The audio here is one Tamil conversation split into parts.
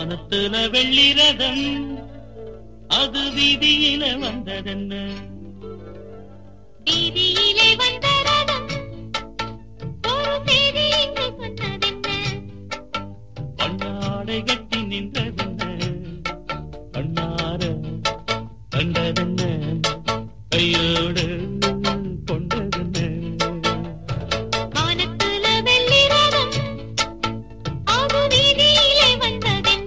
வானத்துல வெள்ளி ரதம் அது வீதியில வந்ததென்ன? வீதியிலே வந்த ரதம் ஒரு செய்தி இங்கு சொன்னதென்ன? கண்ணாடை கட்டி நின்றதென்ன? கண்ணார கண்டதென்ன? கையோடு கொண்டதென்ன? வானத்துல வெள்ளி ரதம் அது வீதியிலே வந்ததென்ன?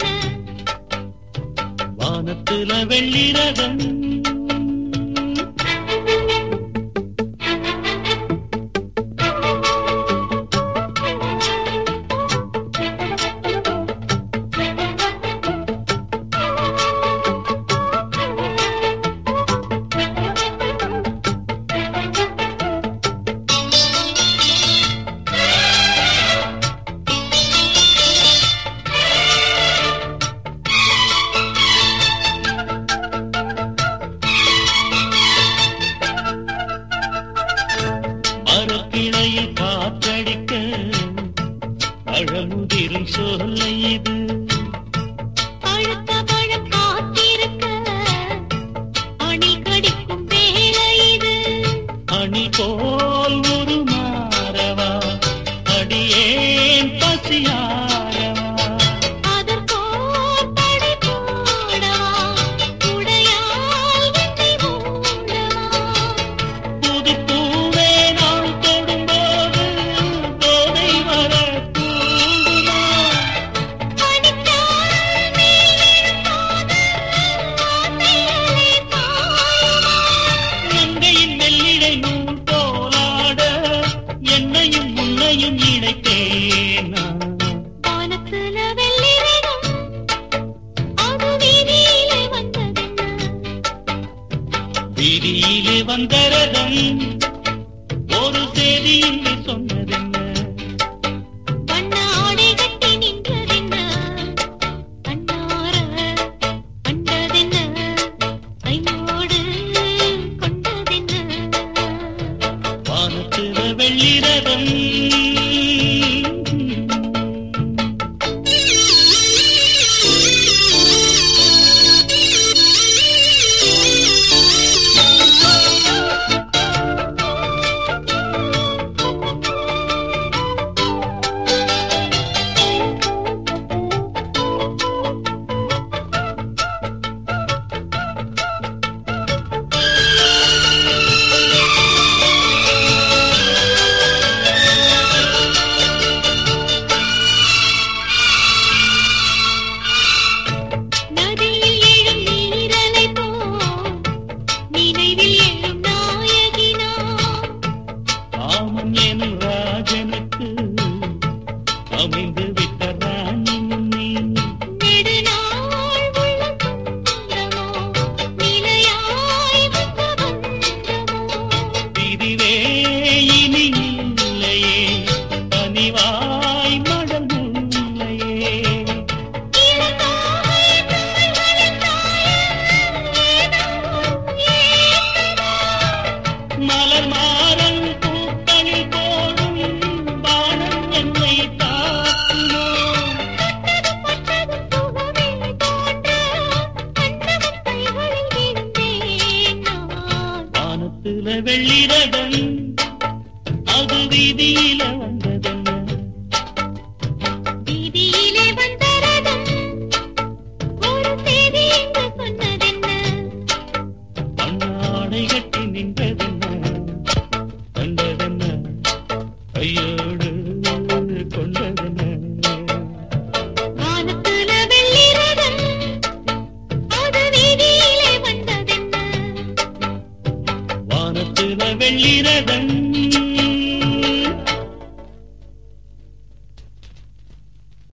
வானத்துல வெள்ளி ரதம் மரக்கிளையில் காற்றடிக்க அழமுதிரும் சொல்லை இது. பழுத்த பழம் காத்திருக்க அணில் கடிக்கும் வேளை இது. அணி போல் ஒரு மாறவா அடியேன் பசியாரவா? அதற்கோர் தடை போடவா உடையால் என்னை மூடவா? புது பூவே நான் தொடும்போது போதை வர கூடுமா? பனிச்சாரல் மேல் விழும்போது ஆசைகளே பாயுமா? நங்கையின் மெல்லிடை நூல் போலாட என்னையும் உன்னையும் இணைத்தேனா? வானத்துல வெள்ளி ரதம் அது வீதியிலே வந்ததென்ன? வீதியிலே வந்த ரதம் ஒரு செய்தி இங்கு சொன்னதென்ன? வண்ண ஆடை கட்டி நின்றதென்ன? கண்ணார கண்டதென்ன? கையோடு கொண்டதென்ன? வானத்துல வெள்ளி ரதம் நதியில் எழும் நீரலை போல் நினைவில் எழும் நாயகி நான். காமன் எனும் ராஜனுக்கு அமைந்து விட்ட ராணி நீ. நெடுநாள் உள்ள சொந்தமோ நிலையாய் வந்த பந்தமோ? பிரிவே இனி இல்லையே பனிவாய் மடல் முல்லையே. இளங்காலை தாய்களின் தாயம் ஏதோ ஏங்குதோ? மலர் மாறன் பூக்களில் போடும் வானம் என்னை தாக்குமோ? பட்டது சுகமே தோன்ற கண்டவன் கைகளில் விழுந்தேன் நான். வானத்துல வெள்ளி ரதம் அது வீதியில வந்ததென்ன? வீதியிலே வந்த ரதம் ஒரு செய்தி இங்கு சொன்னதென்ன? கண்ணாடை கட்டி நின்றதென்ன? கண்டதென்ன? கையோடு கொண்டதென்ன? வானத்துல வெள்ளி ரதம் அது வீதியிலே வந்ததென்ன? வானத்துல வெள்ளி ரதம்